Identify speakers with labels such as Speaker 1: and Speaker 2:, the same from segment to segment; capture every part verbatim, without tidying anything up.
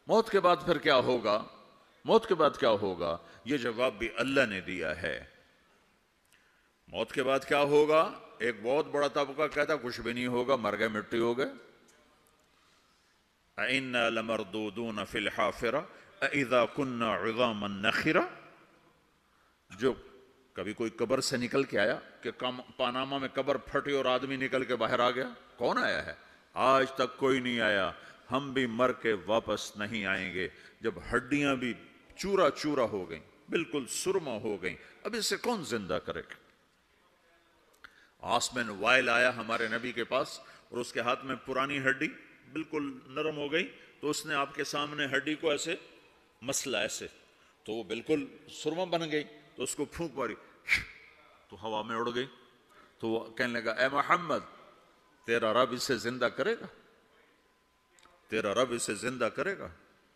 Speaker 1: موت کے بعد پھر کیا ہوگا؟ موت کے بعد کیا ہوگا؟ یہ جواب بھی اللہ نے دیا ہے۔ موت کے بعد کیا ہوگا؟ ایک بہت بڑا طبقہ کہتا کچھ بھی نہیں ہوگا، مر گئے، مٹی ہو گئے۔ اَإِنَّا لَمَرْدُودُونَ فِي الْحَافِرَةِ أَإِذَا كُنَّا عِظَامًا نَخِرَةً۔ جو کبھی کوئی قبر سے نکل کے آیا کہ پاناما میں قبر پھٹی اور آدمی نکل کے باہر آ گیا؟ کون آیا ہے؟ آج تک کوئی نہیں آیا۔ ہم بھی مر کے واپس نہیں آئیں گے۔ جب ہڈیاں بھی چورا چورا ہو گئیں، بالکل سرما ہو گئیں، اب اسے کون زندہ کرے گا؟ آسمین وائل آیا ہمارے نبی کے پاس اور اس کے ہاتھ میں پرانی ہڈی بالکل نرم ہو گئی، تو اس نے آپ کے سامنے ہڈی کو ایسے مسلا، ایسے، تو وہ بالکل سرما بن گئی، تو اس کو پھونک ماری تو ہوا میں اڑ گئی۔ تو وہ کہنے لگا اے محمد، تیرا رب اسے زندہ کرے گا؟ تیرا رب اسے زندہ کرے گا؟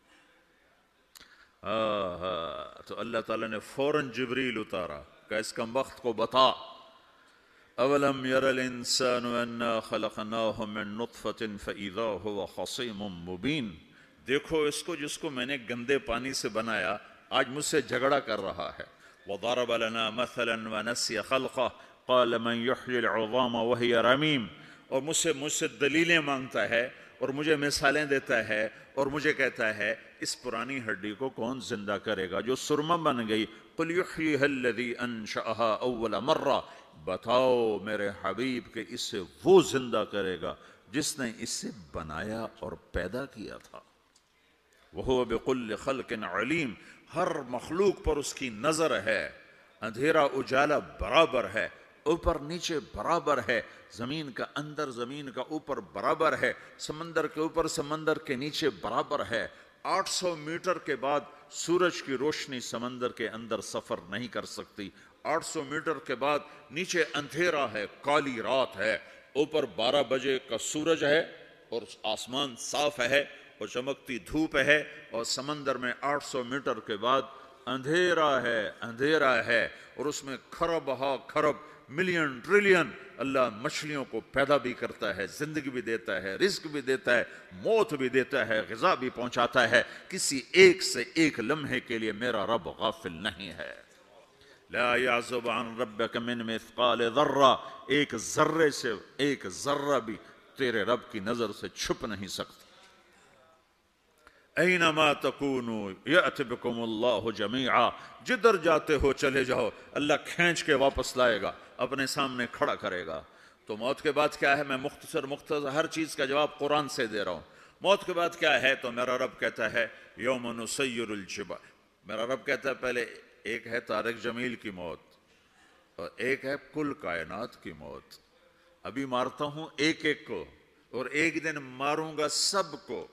Speaker 1: آہا، تو اللہ تعالیٰ نے فوراً جبریل اتارا کہ اس کا وقت کو بتا۔ اولم یر الانسان انا خلقناہ من نطفۃ فاذا هو خصیم مبین۔ دیکھو اس کو جس کو میں نے گندے پانی سے بنایا، آج مجھ سے جھگڑا کر رہا ہے۔ وضرب لنا مثلا ونسی خلقہ قال من یحیی العظام وہی رمیم۔ اور مجھ سے مجھ سے دلیلیں مانگتا ہے اور مجھے مثالیں دیتا ہے اور مجھے کہتا ہے اس پرانی ہڈی کو کون زندہ کرے گا جو سرما بن گئی؟ قل یحییھا الذی انشأھا اول مرہ۔ بتاؤ میرے حبیب کہ اسے وہ زندہ کرے گا جس نے اسے بنایا اور پیدا کیا تھا۔ وہو بکل خلق علیم۔ ہر مخلوق پر اس کی نظر ہے، اندھیرا اجالا برابر ہے، اوپر نیچے برابر ہے، زمین کا اندر زمین کا اوپر برابر ہے، سمندر کے اوپر سمندر کے نیچے برابر ہے۔ آٹھ سو میٹر کے بعد سورج کی روشنی سمندر کے اندر سفر نہیں کر سکتی۔ آٹھ سو میٹر کے بعد نیچے اندھیرا ہے، کالی رات ہے، اوپر بارہ بجے کا سورج ہے اور آسمان صاف ہے اور چمکتی دھوپ ہے، اور سمندر میں آٹھ سو میٹر کے بعد اندھیرا ہے، اندھیرا ہے، اور اس میں کھرب ہا کھرب ملین ٹریلین اللہ مچھلیوں کو پیدا بھی کرتا ہے، زندگی بھی دیتا ہے، رزق بھی دیتا ہے، موت بھی دیتا ہے، غذا بھی پہنچاتا ہے۔ کسی ایک سے ایک لمحے کے لیے میرا رب غافل نہیں ہے۔ لا يعزب عن ربك من مثقال ذرہ، ایک ذرے سے ایک ذرہ بھی تیرے رب کی نظر سے چھپ نہیں سکتا۔ اینما تکونوا یأت بکم اللہ جمیعا، جدھر جاتے ہو چلے جاؤ، اللہ کھینچ کے واپس لائے گا، اپنے سامنے کھڑا کرے گا۔ تو موت کے بعد کیا ہے؟ میں مختصر مختصر ہر چیز کا جواب قرآن سے دے رہا ہوں۔ موت کے بعد کیا ہے؟ تو میرا رب کہتا ہے یوم نسیر الجبال۔ میرا رب کہتا ہے پہلے ایک ہے طارق جمیل کی موت اور ایک ہے کل کائنات کی موت۔ ابھی مارتا ہوں ایک ایک کو اور ایک دن ماروں گا سب کو۔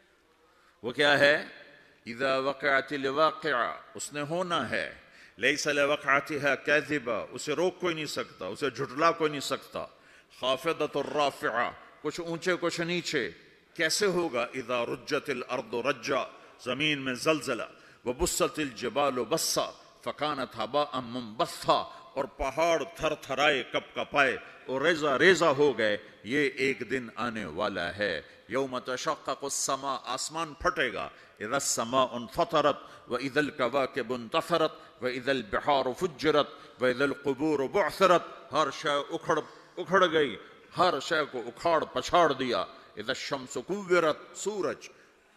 Speaker 1: وہ کیا ہے؟ اذا وقعت الواقعہ، اس نے ہونا ہے۔ لیس لوقعتها کاذبہ، اسے روک کوئی نہیں سکتا، اسے جھٹلا کوئی نہیں سکتا۔ خافضۃ الرافعہ، کچھ اونچے کچھ نیچے۔ کیسے ہوگا؟ اذا رجت الارض رجا، زمین میں زلزلہ۔ وبست الجبال بسا فکانت ہباء منبثا، اور پہاڑ تھر تھرائے کپ کپائے اور ریزہ ریزہ ہو گئے۔ یہ ایک دن آنے والا ہے۔ یوم تشقق السماء، آسمان پھٹے گا۔ اذا السماء انفطرت واذا الكواكب انتثرت واذا البحار فجرت واذا القبور بعثرت، ہر شے اکھڑ اکھڑ گئی، ہر شے کو اکھاڑ پچھاڑ دیا۔ اذا الشمس کورت، سورج۔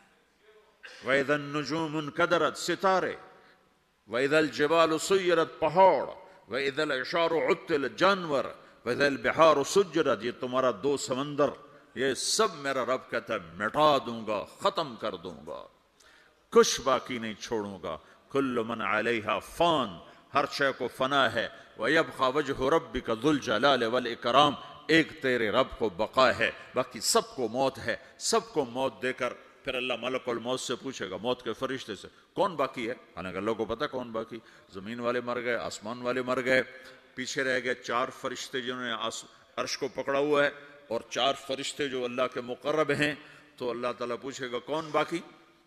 Speaker 1: وَإِذَا النُّجُومُ انْكَدَرَتْ، ستارے۔ وَإِذَا الْجِبَالُ سُيِّرَتْ، پہاڑ۔ وَإِذَا الْعِشَارُ عُطِّلَتْ، جانور۔ وَإِذَا الْبِحَارُ سُجِّرَتْ، یہ تمہارا دو سمندر، یہ سب میرا رب کہتا ہے مٹا دوں گا، ختم کر دوں گا، کچھ باقی نہیں چھوڑوں گا۔ كُلُّ مَنْ عَلَيْهَا فان، ہر شے کو فنا ہے۔ وَيَبْقَى وَجْهُ رَبِّكَ ذُو الْجَلَالِ وَالْإِكْرَامِ، ایک تیرے رب کو بقا ہے، باقی سب کو موت ہے۔ سب کو موت دے کر پھر اللہ ملک الموت سے پوچھے گا، موت کے فرشتے سے، کون باقی ہے؟ حالانکہ اللہ کو پتہ کون باقی۔ زمین والے مر گئے، آسمان والے مر گئے، پیچھے رہ گئے چار فرشتے جنہوں نے عرش کو پکڑا ہوا ہے اور چار فرشتے جو اللہ کے مقرب ہیں۔ تو اللہ تعالیٰ پوچھے گا کون باقی؟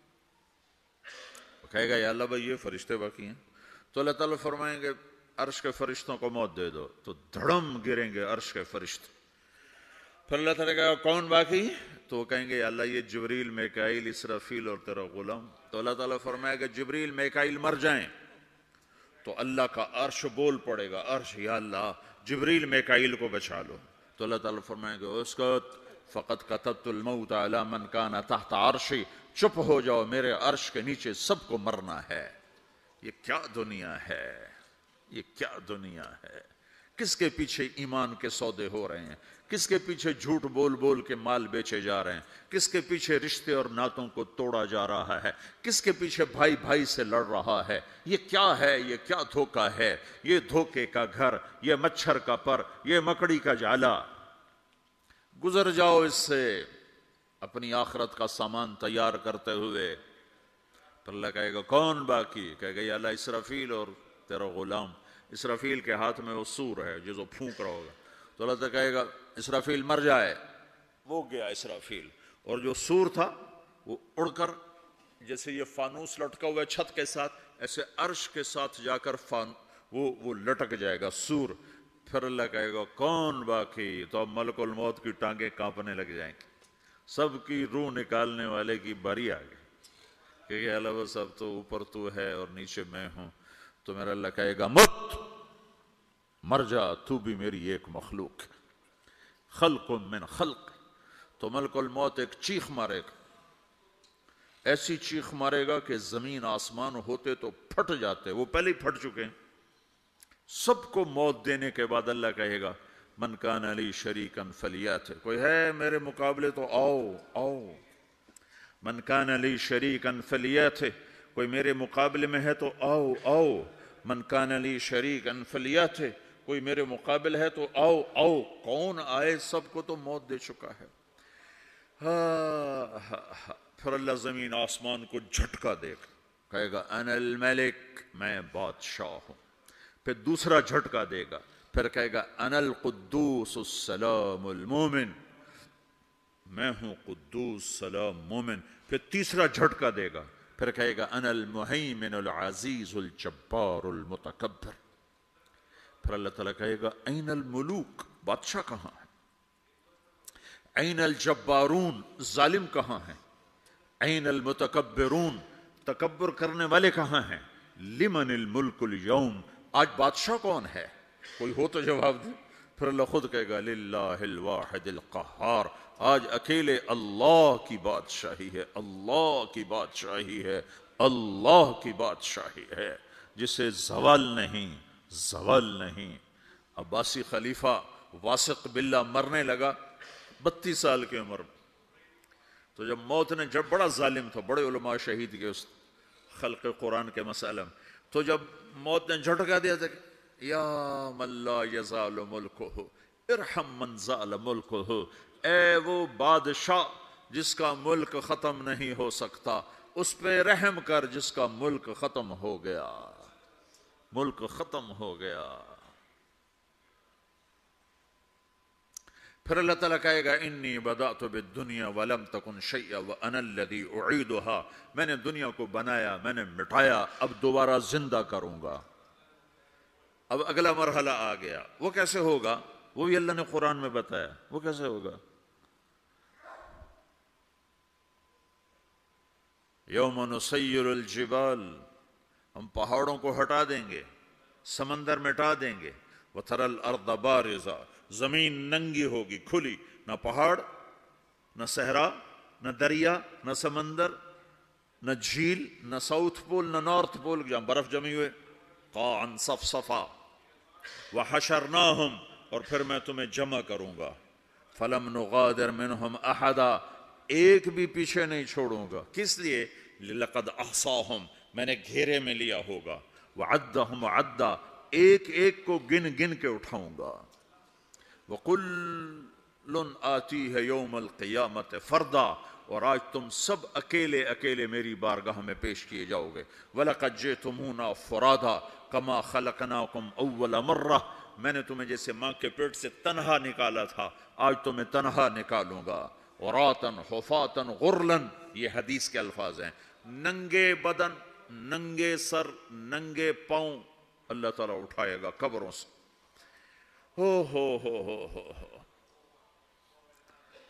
Speaker 1: وہ کہے گا یا اللہ بھائی یہ فرشتے باقی ہیں۔ تو اللہ تعالیٰ فرمائیں گے عرش کے فرشتوں کو موت دے دو، تو دھڑم گریں گے عرش کے فرشتے۔ پھر اللہ تعالیٰ کہا کون باقی؟ تو وہ کہیں گے یا اللہ یہ جبریل میکائیل اسرافیل اور تیرا غلام. تو اللہ تعالیٰ فرمائے گا جبریل میکائیل مر جائیں تو اللہ کا عرش بول پڑے گا, عرش یا اللہ جبریل میکائیل کو بچا لو. تو اللہ تعالیٰ فرمائے گا اسکت فقط کتبت الموت علی من کان تحت عرشی, چپ ہو جاؤ میرے عرش کے نیچے سب کو مرنا ہے. یہ کیا دنیا ہے, یہ کیا دنیا ہے. کس کے پیچھے ایمان کے سودے ہو رہے ہیں, کس کے پیچھے جھوٹ بول بول کے مال بیچے جا رہے ہیں, کس کے پیچھے رشتے اور ناتوں کو توڑا جا رہا ہے, کس کے پیچھے بھائی بھائی سے لڑ رہا ہے. یہ کیا ہے, یہ کیا دھوکہ ہے, یہ دھوکے کا گھر, یہ مچھر کا پر, یہ مکڑی کا جالا. گزر جاؤ اس سے اپنی آخرت کا سامان تیار کرتے ہوئے. پھر اللہ کہے گا کون باقی؟ کہے گا یا اللہ اسرافیل اور تیرا غلام. اسرافیل کے ہاتھ میں وہ سور ہے جو جو پھونک رہا ہوگا. تو اللہ تعالیٰ کہے گا اسرافیل مر جائے. وہ گیا اسرافیل, اور جو سور تھا وہ اڑ کر جیسے یہ فانوس لٹکا ہوا ہے چھت کے ساتھ, ایسے عرش کے ساتھ جا کر فان وہ وہ لٹک جائے گا سور. پھر اللہ کہے گا کون باقی؟ تو اب ملک الموت کی ٹانگیں کانپنے لگ جائیں گی, سب کی روح نکالنے والے کی باری آ گئی کہ اللہ وہ سب تو اوپر تو ہے اور نیچے میں ہوں. تو میرا اللہ کہے گا مت, مر جا, تو بھی میری ایک مخلوق ہے, خلق من خلق. تو ملک الموت ایک چیخ مارے گا, ایسی چیخ مارے گا کہ زمین آسمان ہوتے تو پھٹ جاتے, وہ پہلے ہی پھٹ چکے ہیں. سب کو موت دینے کے بعد اللہ کہے گا من کان لی شریکا فلیات, کوئی ہے میرے مقابلے تو آؤ آؤ. من کان لی شریکا فلیات, کوئی میرے مقابلے میں ہے تو آؤ آؤ. من کان لی شریکا فلیات, کوئی میرے مقابل ہے تو آؤ آؤ. کون آئے؟ سب کو تو موت دے چکا ہے. پھر اللہ زمین آسمان کو جھٹکا دے گا, کہے گا انا الملک, میں بادشاہ ہوں. پھر دوسرا جھٹکا دے گا, پھر کہے گا انا القدوس السلام المومن, میں ہوں قدوس سلام مومن. پھر تیسرا جھٹکا دے گا, پھر کہے گا انا المہیمن العزیز الجبار المتکبر. پھر اللہ تعالیٰ کہے گا این الملوک, بادشاہ کہاں ہے؟ این الجبارون, ظالم کہاں ہیں؟ این المتکبرون, تکبر کرنے والے کہاں ہیں؟ لمن الملک اليوم, آج بادشاہ کون ہے؟ کوئی ہو تو جواب دے. پھر اللہ خود کہے گا للہ الواحد القہار, آج اکیلے اللہ کی بادشاہی ہے, اللہ کی بادشاہی ہے, اللہ کی بادشاہی ہے جسے زوال نہیں, زوال نہیں. عباسی خلیفہ واسق باللہ مرنے لگا بتیس سال کی عمر. تو جب موت نے, جب بڑا ظالم تھا, بڑے علماء شہید کے اس خلق قرآن کے مسئلہ میں, تو جب موت نے جھٹکا دیا تھا یا من لا یزال ملکہ ارحم من زال ملکہ, اے وہ بادشاہ جس کا ملک ختم نہیں ہو سکتا, اس پہ رحم کر جس کا ملک ختم ہو گیا, ملک ختم ہو گیا. پھر اللہ تعالیٰ کہے گا انی بدأت بالدنیا ولم تکن شیئا وانا الذی اعیدها, میں نے دنیا کو بنایا, میں نے مٹایا, اب دوبارہ زندہ کروں گا. اب اگلا مرحلہ آ گیا, وہ کیسے ہوگا؟ وہ بھی اللہ نے قرآن میں بتایا. وہ کیسے ہوگا؟ یوم نسیر الجبال, ہم پہاڑوں کو ہٹا دیں گے, سمندر مٹا دیں گے. وتری الارض بارزا, زمین ننگی ہوگی, کھلی, نہ پہاڑ, نہ صحرا, نہ دریا, نہ سمندر, نہ جھیل, نہ ساؤتھ پول, نہ نارتھ پول جہاں برف جمی ہوئے. قاعا صفصفا وحشرناہم, اور پھر میں تمہیں جمع کروں گا. فلم نغادر منہم احدا, ایک بھی پیچھے نہیں چھوڑوں گا. کس لیے؟ لقد احصاہم, میں نے گھیرے میں لیا ہوگا. وعدہم عدا, ایک ایک کو گن گن کے اٹھاؤں گا. وَقُلٌ آتِيهَ يَوْمَ الْقِيَامَةِ فَرْدًا, اور آج تم سب اکیلے اکیلے میری بارگاہ میں پیش کیے جاؤ گے. وَلَقَدْ جِئْتُمُونَا فُرَادًا كَمَا خَلَقْنَاكُمْ أَوَّلَ مَرَّةٍ, میں نے تمہیں جیسے ماں کے پیٹ سے تنہا نکالا تھا, آج تمہیں تنہا نکالوں گا. عُرَاةً حُفَاةً غُرْلًا, یہ حدیث کے الفاظ ہیں. ننگے بدن, ننگے سر, ننگے پاؤں اللہ تعالیٰ اٹھائے گا قبروں سے. ہو ہو ہو ہو ہو ہو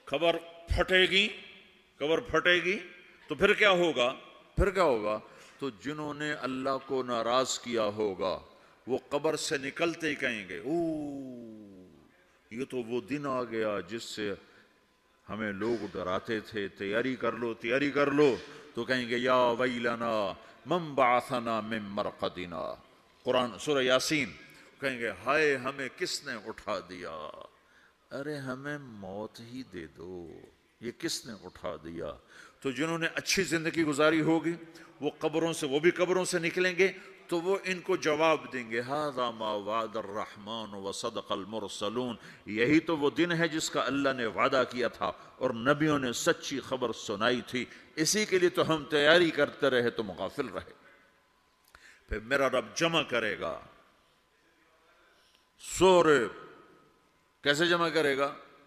Speaker 1: खबर फटेगी, खबर फटेगी तो फिर क्या होगा, फिर क्या होगा? तो जिन्होंने अल्लाह को नाराज किया होगा वो कब्र से निकलते ही कहेंगे, ओ ये तो वो दिन आ गया जिससे हमें लोग डराते थे, तैयारी कर लो, तैयारी कर लो। तो कहेंगे या वैलना मम बाअसना मिन मरक़दिना, कुरान सूरह यासीन। कहेंगे हाय हमें किसने उठा दिया, अरे हमें मौत ही दे दो, ये किसने उठा दिया। तो जिन्होंने अच्छी जिंदगी गुजारी होगी वो कब्रों से, वो भी कब्रों से निकलेंगे तो वो इनको जवाब देंगे, हाज़ा मा वअदर रहमान व सदक़ल मुरसलून, यही तो वो दिन है जिसका अल्लाह ने वादा किया था और नबियों ने सच्ची खबर सुनाई थी, इसी के लिए तो हम तैयारी करते रहे, तुम गाफिल रहे। फिर मेरा रब जमा करेगा सोरे, कैसे जमा करेगा?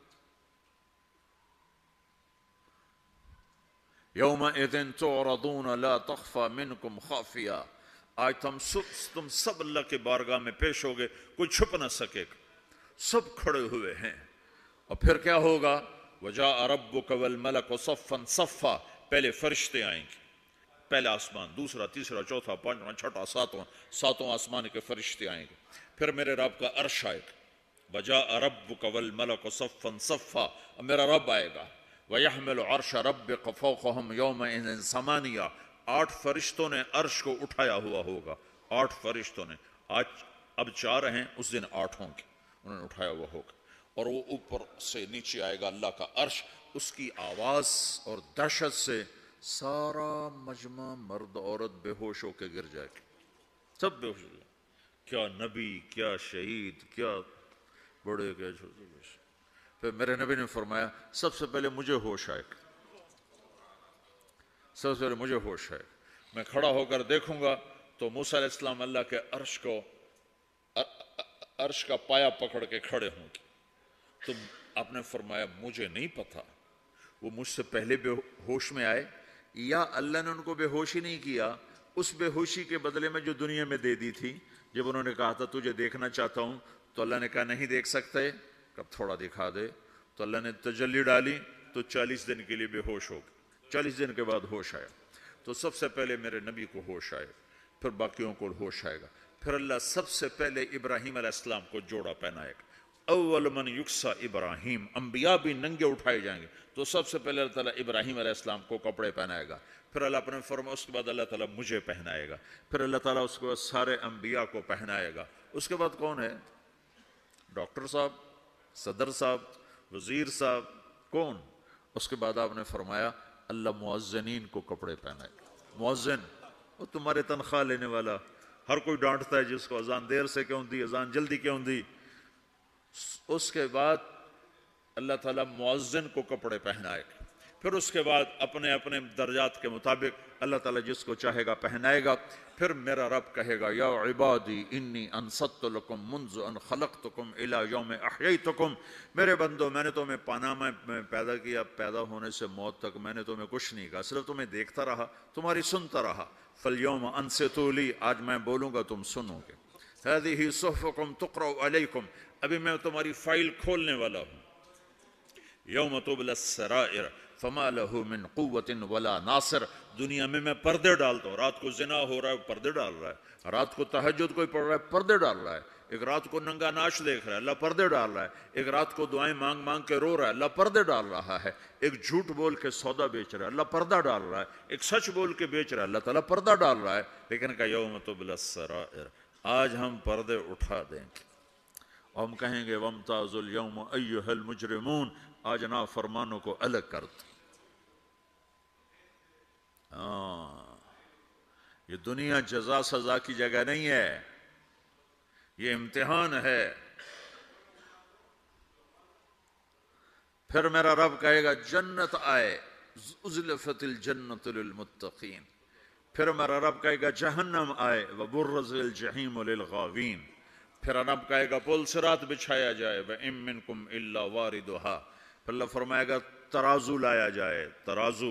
Speaker 1: यौमइज़िन तुअरदून ला तख़फ़ा मिनकुम ख़ाफ़िया, आज तुम सब तुम सब अल्लाह के बारगाह में पेश होगे, कोई छुप ना सकेगा, सब खड़े हुए हैं। और फिर क्या होगा? वजाअ रब्बुक वल मलकु सफ़्फ़न सफ़्फ़ा, पहले फरिश्ते आएंगे, पहला आसमान, दूसरा, तीसरा, चौथा, पांचवा, छठा, सातवां, सातों आसमान के फरिश्ते आएंगे। फिर मेरे रब का अर्श आएगा, वजाअ रब्बुक वल मलकु सफ़्फ़न सफ़्फ़ा, और मेरा रब आएगा, वयहमिलु अर्श रब्बिक फ़ौक़हुम यौमइज़िन समानिया, आठ फरिश्तों ने अर्श को उठाया हुआ होगा, आठ फरिश्तों ने, आज अब चार हैं, उस दिन आठ होंगे, उन्होंने उठाया हुआ होगा। और वो ऊपर से नीचे आएगा अल्लाह का अर्श, उसकी आवाज़ और दहशत से सारा मजमा मर्द औरत बेहोश होकर गिर जाएगा, सब बेहोश हो जाए। क्या नबी, क्या शहीद, क्या बड़े, क्या छोटे। फिर मेरे नबी ने फरमाया सबसे पहले मुझे होश आएगा, सबसे पहले मुझे होश है, मैं खड़ा होकर देखूंगा तो मूसा अलैहिस्सलाम अल्लाह के अर्श को, अर्श का पाया पकड़ के खड़े होंगे। तो आपने फरमाया मुझे नहीं पता वो मुझसे पहले बेहोश में आए या अल्लाह ने उनको बेहोश ही नहीं किया, उस बेहोशी के बदले में जो दुनिया में दे दी थी। जब उन्होंने कहा था तुझे देखना चाहता हूँ, तो अल्लाह ने कहा नहीं देख सकते, कब थोड़ा दिखा दे। तो अल्लाह ने तजल्ली डाली तो चालीस दिन के लिए बेहोश हो गए, चालीस दिन के बाद होश आया। तो सबसे पहले मेरे नबी को होश आए, फिर बाकियों को होश आएगा। फिर अल्लाह सबसे पहले इब्राहीम अलैहिस्सलाम को जोड़ा पहनाएगा, अव्वल मन युक्सा इब्राहीम, अंबिया भी नंगे उठाए जाएंगे, तो सबसे पहले अल्लाह ताला इब्राहीम अलैहिस्सलाम को कपड़े पहनाएगा। फिर अल्लाह अपने फरमा, उसके बाद अल्लाह ताला मुझे पहनाएगा, फिर अल्लाह ताला उसके बाद सारे अंबिया को पहनाएगा। उसके बाद कौन है? डॉक्टर साहब, सदर साहब, वजीर साहब, कौन? उसके बाद आपने फरमाया अल्लाह मुअज्जिनीन को कपड़े पहनाए। मुअज्जिन वो तुम्हारे तनख्वाह लेने वाला, हर कोई डांटता है जिसको अजान देर से क्यों दी, अजान जल्दी क्यों दी। उसके बाद अल्लाह ताला मुअज्जिन को कपड़े पहनाएगा। फिर उसके बाद अपने अपने दर्जात के मुताबिक अल्लाह ताला जिसको चाहेगा पहनाएगा। फिर मेरा रब कहेगा या इबादी इन्नी अनसत्तु लकुम मुंज़ु अन खलक़तुकुम इला यौम अहयैतुकुम, मेरे बंदो मैंने तुम्हें पानामा में पैदा किया, पैदा होने से मौत तक मैंने तुम्हें कुछ नहीं कहा, सिर्फ तुम्हें देखता रहा, तुम्हारी सुनता रहा। फल-यौम अनसितू ली, आज मैं बोलूँगा तुम सुनोगे। हाज़िही सुहफ़ुकुम तुक़रअ अलैकुम, अभी मैं तुम्हारी फाइल खोलने वाला हूँ। यौम तुबलस सराइर फमा लहू मिन कुव्वतिन वला नासिर, दुनिया में मैं पर्दे डालता हूँ, रात को जिना हो रहा है पर्दे डाल रहा है, रात को तहज्जुद कोई पढ़ रहा है पर्दे डाल रहा है, एक रात को नंगा नाच देख रहा है अल्लाह पर्दे डाल रहा है, एक रात को दुआएं मांग मांग के रो रहा है अल्लाह पर्दे डाल रहा है, एक झूठ बोल के सौदा बेच रहा है अल्लाह पर्दा डाल रहा है, एक सच बोल के बेच रहा है अल्लाह ताला पर्दा डाल रहा है। लेकिन का यौम तुबलस सराइर, आज हम पर्दे उठा देंगे और हम कहेंगे वमताजुल यौम अय्युहल मुजरिमून, आज नाफरमानों को अलग कर दो। हाँ, ये दुनिया जजा सजा की जगह नहीं है, ये इम्तिहान है। फिर मेरा रब कहेगा जन्नत आए, उज़्लिफ़तिल जन्नतु लिल मुत्तक़ीन। फिर मेरा रब कहेगा जहन्नम आए, व बुर्रज़िल जहीम लिल गावीन। फिर रब कहेगा पुल सिरात बिछाया जाए, व इम मिनकुम इल्ला वारिदुहा। फिर अल्लाह फरमाएगा तराजू लाया जाए, तराजू।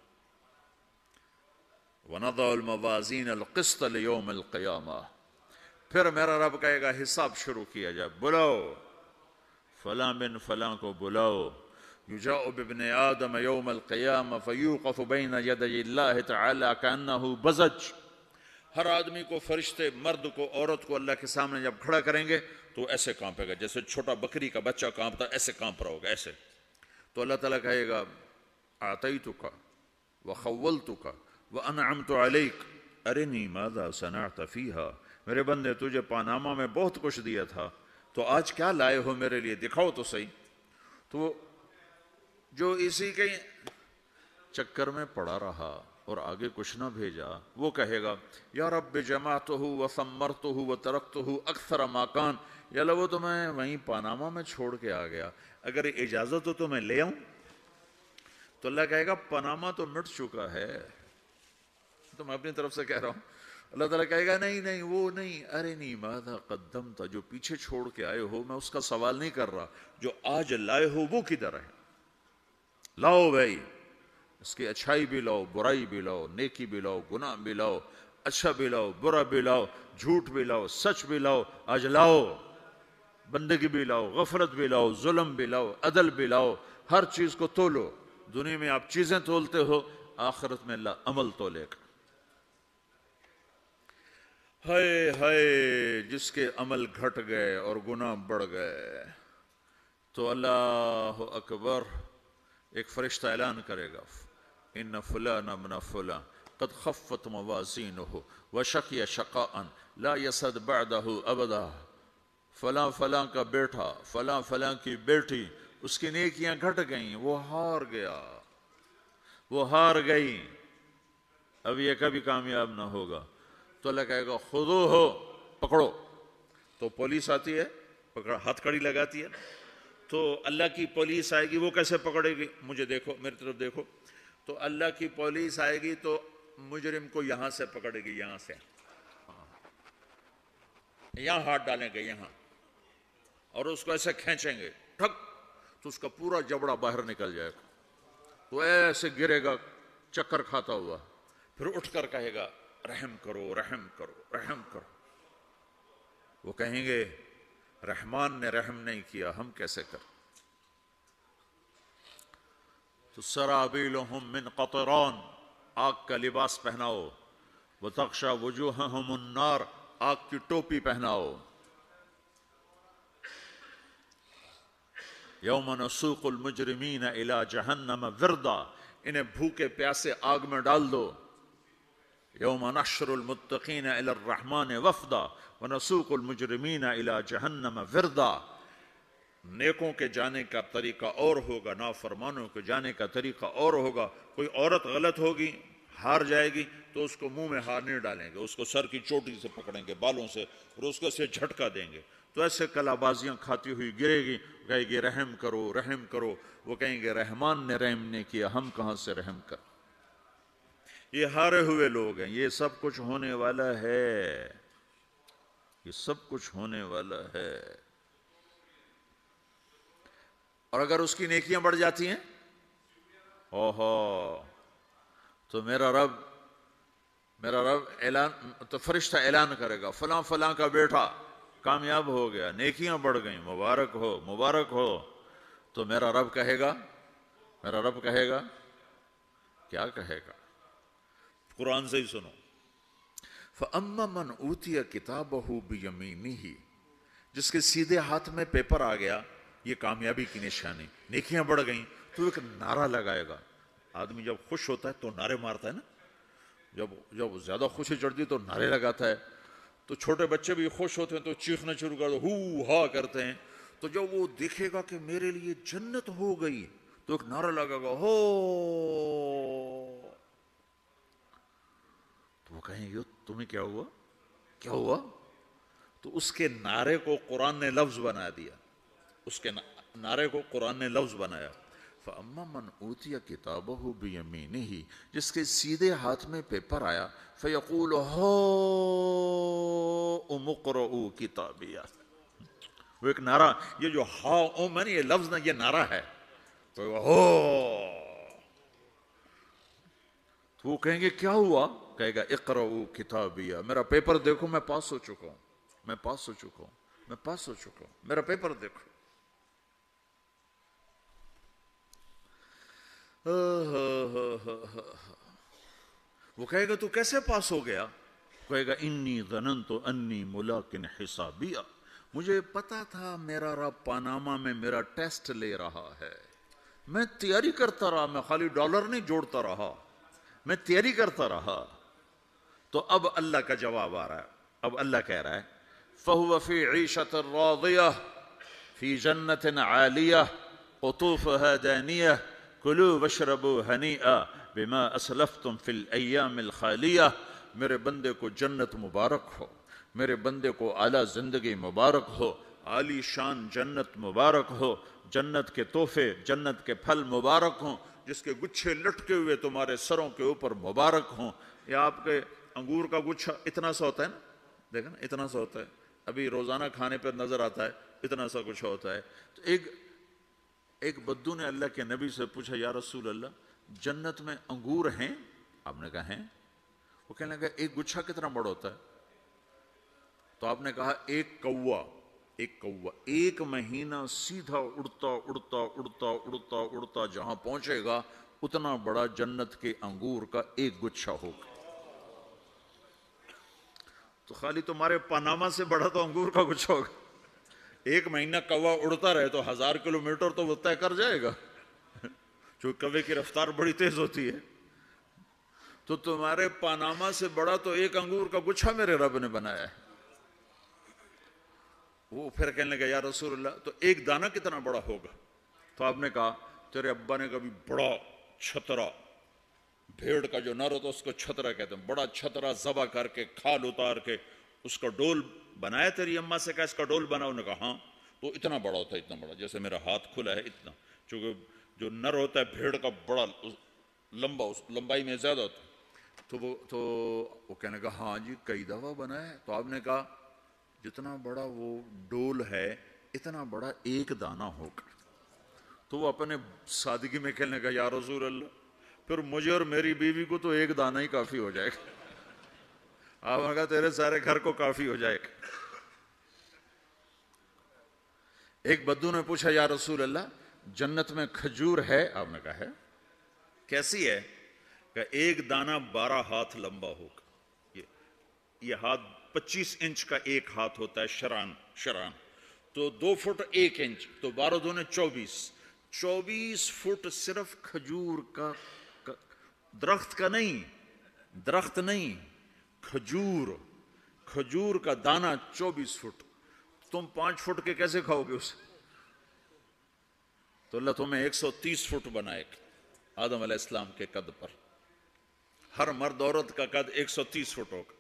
Speaker 1: वनज़अल मवाज़ीन अल क़िस्त लियौमिल क़ियामा। फिर मेरा रब कहेगा हिसाब शुरू किया जाए, बुलाओ फलां बिन फलां को बुलाओ, युजाउ बिब्ने आदम यौम अल-क़ियामा फ़यूक़फ़ु बैन यदै अल्लाह तआला कअन्नहु बज़ज। हर आदमी को, फरिश्ते, मर्द को, औरत को अल्लाह के सामने जब खड़ा करेंगे तो ऐसे कांपेगा, जैसे छोटा बकरी का बच्चा कांपता, ऐसे कांप रहा होगा ऐसे। तो अल्लाह ताला कहेगा आतैतुका व खव्वलतुका व अनअमतु अलैक अरिनी माज़ा सनअत फ़ीहा। मेरे बंदे, तुझे पानामा में बहुत कुछ दिया था, तो आज क्या लाए हो मेरे लिए, दिखाओ तो सही। तो जो इसी के चक्कर में पड़ा रहा और आगे कुछ ना भेजा, वो कहेगा या रब्बि जमाअतहु व सम्मरतहु व तरक्तहु अक्सर मा कान। या अल्लाह, वो तो मैं वहीं पानामा में छोड़ के आ गया, अगर इजाज़त हो तो मैं ले आऊं। तो अल्लाह कहेगा पनामा तो मिट चुका है, तो मैं अपनी तरफ से कह रहा हूं। अल्लाह ताला कहेगा नहीं नहीं वो नहीं, अरे नहीं मादा कद्दम था, जो पीछे छोड़ के आए हो मैं उसका सवाल नहीं कर रहा, जो आज लाए हो वो किधर है। लाओ भाई, इसकी अच्छाई भी लाओ, बुराई भी लाओ, नेकी भी लाओ, गुनाह भी लाओ, अच्छा भी लाओ, बुरा भी लाओ, झूठ भी लाओ, सच भी लाओ, आज लाओ। बंदगी भी लाओ, गफलत भी लाओ, जुल्म भी लाओ, अदल भी लाओ, हर चीज को तोलो। दुनिया में आप चीजें तोलते हो, आखिरत में अल्लाह अमल तोलेगा। हाय हाय, जिसके अमल घट गए और गुनाह बढ़ गए, तो अल्लाह अकबर, एक फरिश्ता ऐलान करेगा इन्न फुलान इब्न फुलान कद खफ्फत मवाज़ीनुहु व शकिय शक़ाअन ला यसद बअदहु अबदा। फलां फलां का बेटा, फलां फलां की बेटी, उसकी नेकियां घट गईं, वो हार गया, वो हार गई, अब ये कभी कामयाब ना होगा। तो अल्लाह कहेगा खुदो हो, पकड़ो। तो पुलिस आती है, पकड़ हाथ कड़ी लगाती है, तो अल्लाह की पुलिस आएगी, वो कैसे पकड़ेगी, मुझे देखो, मेरी तरफ देखो। तो अल्लाह की पुलिस आएगी तो मुजरिम को यहां से पकड़ेगी, यहां से, यहां हाथ डालेंगे यहां, और उसको ऐसे खींचेंगे ठक, तो उसका पूरा जबड़ा बाहर निकल जाएगा, तो ऐसे गिरेगा चक्कर खाता हुआ, फिर उठकर कहेगा रहम करो रहम करो रहम करो। वो कहेंगे रहमान ने रहम नहीं किया, हम कैसे कर। तो सराबीलुहुम मिन क़तरान, आग का लिबास पहनाओ, व तग़शा वुजूहहुमुन नार, आग की टोपी पहनाओ। यौम नसूक़ुल मुजरिमीन इला जहन्नम विरदा, इन्हें भूखे प्यासे आग में डाल दो। यौम नहशुरुल मुत्तक़ीन इला अर्रहमान वफ़दा व नसूक़ुल मुजरिमीन इला जहन्नम विरदा। नेकों के जाने का तरीका और होगा, नाफरमानों के जाने का तरीका और होगा। कोई औरत गलत होगी, हार जाएगी, तो उसको मुंह में हार नहीं डालेंगे, उसको सर की चोटी से पकड़ेंगे, बालों से, और उसको से झटका देंगे, तो ऐसे कलाबाजियां खाती हुई गिरेगी, कहेगी रहम करो रहम करो। वो कहेंगे रहमान ने रहम नहीं किया, हम कहां से रहम कर। ये हारे हुए लोग हैं, ये सब कुछ होने वाला है, ये सब कुछ होने वाला है। और अगर उसकी नेकियां बढ़ जाती हैं, ओहो, तो मेरा रब मेरा रब ऐलान, तो फरिश्ता ऐलान करेगा फलां फलां का बेटा कामयाब हो गया, नेकियां बढ़ गई, मुबारक हो मुबारक हो। तो मेरा रब कहेगा मेरा रब कहेगा क्या कहेगा, कुरान से ही सुनो। फ़अम्मा मन ऊतिया किताबहु बियमीनिही, जिसके सीधे हाथ में पेपर आ गया, ये कामयाबी की निशानी, नेकियां बढ़ गई, तो एक नारा लगाएगा। आदमी जब खुश होता है तो नारे मारता है ना, जब जब ज्यादा खुशी चढ़ती है तो नारे लगाता है। तो छोटे बच्चे भी खुश होते हैं तो चीखना शुरू कर दो, हू हा करते हैं। तो जब वो देखेगा कि मेरे लिए जन्नत हो गई, तो एक नारा लगाएगा हो, तो वो कहेंगे तुम्हें क्या हुआ क्या हुआ। तो उसके नारे को कुरान ने लफ्ज बना दिया, उसके नारे को कुरान ने लफ्ज बनाया। फ़अम्मा मन ऊतिया किताबहु बियमीनिही, जिसके सीधे हाथ में पेपर आया, फ़यक़ूलु हो उमुक़रऊ किताबिया। वो एक नारा, ये जो हा ओ मैंने ये लफ्ज ना, ये नारा है। तो हो, तो वो कहेंगे क्या हुआ, कहेगा इक़रऊ किताबिया, मेरा पेपर देखो, मैं पास हो चुका हूं मैं पास हो चुका हूं मैं पास हो चुका हूं मेरा पेपर देखो। وہ کہے گا تو کیسے پاس ہو گیا؟ کہے گا انی ظننت انی ملاقن حسابیہ، مجھے پتا تھا میرا رب پاناما میں میرا ٹیسٹ لے رہا ہے، میں تیاری کرتا رہا، میں خالی ڈالر نہیں جوڑتا رہا، میں تیاری کرتا رہا۔ تو اب اللہ کا جواب آ رہا ہے، اب اللہ کہہ رہا ہے فَهُوَ فِي عِيشَةٍ رَاضِيَةٍ فِي جَنَّةٍ عَالِيَةٍ قُطُوفُهَا دَانِيَةٌ كُلُوا وَاشْرَبُوا هَنِيئًا بِمَا أَسْلَفْتُمْ فِي الْأَيَّامِ الْخَالِيَةِ، میرے بندے کو جنت مبارک ہو، میرے بندے کو اعلیٰ زندگی مبارک ہو، عالی شان جنت مبارک ہو، جنت کے تحفے، جنت کے پھل مبارک ہوں، جس کے گچھے لٹکے ہوئے تمہارے سروں کے اوپر مبارک ہوں۔ یا آپ کے انگور کا گچھا اتنا سا ہوتا ہے نا، دیکھیں نا اتنا سا ہوتا ہے، ابھی روزانہ کھانے پر نظر آتا ہے اتنا سا کچھ ہوتا ہے۔ تو ایک ایک بدو نے اللہ کے نبی سے پوچھا یا رسول اللہ جنت میں انگور ہیں؟ آپ نے کہا ہیں۔ وہ کہنے لگا ایک گچھا کتنا بڑا ہوتا ہے؟ تو آپ نے کہا ایک کوا، ایک کوا ایک مہینہ سیدھا اڑتا اڑتا اڑتا اڑتا اڑتا جہاں پہنچے گا اتنا بڑا جنت کے انگور کا ایک گچھا ہوگا۔ تو خالی تمہارے پاناما سے بڑا تو انگور کا گچھا ہوگا۔ ایک مہینہ کوا اڑتا رہے تو ہزار کلومیٹر تو وہ طے کر جائے گا، چونکہ کوے کی رفتار بڑی تیز ہوتی ہے۔ تو تمہارے پاناما سے بڑا تو ایک انگور کا گچھا میرے رب نے بنایا ہے۔ وہ پھر کہنے لگا یا رسول اللہ تو ایک دانہ کتنا بڑا ہوگا؟ تو آپ نے کہا تیرے ابا نے کبھی بڑا چھترا، بھیڑ کا جو نر ہوتا اس کو چھترا کہتے ہیں، بڑا چھترا ذبح کر کے کھال اتار کے اس کا ڈول بنایا؟ تیری اماں سے کہا اس کا ڈول بنا؟ انہوں نے کہا ہاں۔ تو اتنا بڑا ہوتا ہے، اتنا بڑا جیسے میرا ہاتھ کھلا ہے اتنا، چونکہ جو نر ہوتا ہے بھیڑ کا بڑا لمبا، اس لمبائی میں زیادہ ہوتا ہے۔ تو وہ تو وہ کہنے کا ہاں جی کئی دفعہ بنا ہے۔ تو آپ نے کہا جتنا بڑا وہ ڈول ہے اتنا بڑا ایک دانہ ہوگا۔ تو وہ اپنے سادگی میں کہنے کا یا رسول اللہ پھر مجھے اور میری بیوی کو تو ایک دانہ ہی کافی ہو جائے گا۔ آپ نے کہا تیرے سارے گھر کو کافی ہو جائے گا۔ ایک بدو نے پوچھا یا رسول اللہ جنت میں کھجور ہے؟ آپ نے کہا ہے۔ کیسی ہے؟ کہ ایک دانہ بارہ ہاتھ لمبا ہوگا، یہ یہ ہاتھ پچیس انچ کا ایک ہاتھ ہوتا ہے، شران شران تو دو فٹ ایک انچ تو بارہ دونے چوبیس، چوبیس فٹ صرف کھجور کا، درخت کا نہیں، درخت نہیں، کھجور، کھجور کا دانہ چوبیس فٹ۔ تم پانچ فٹ کے کیسے کھاؤ گے اسے؟ تو اللہ تمہیں ایک سو تیس فٹ بنائے گا آدم علیہ السلام کے قد پر۔ ہر مرد عورت کا قد ایک سو تیس فٹ ہوگا۔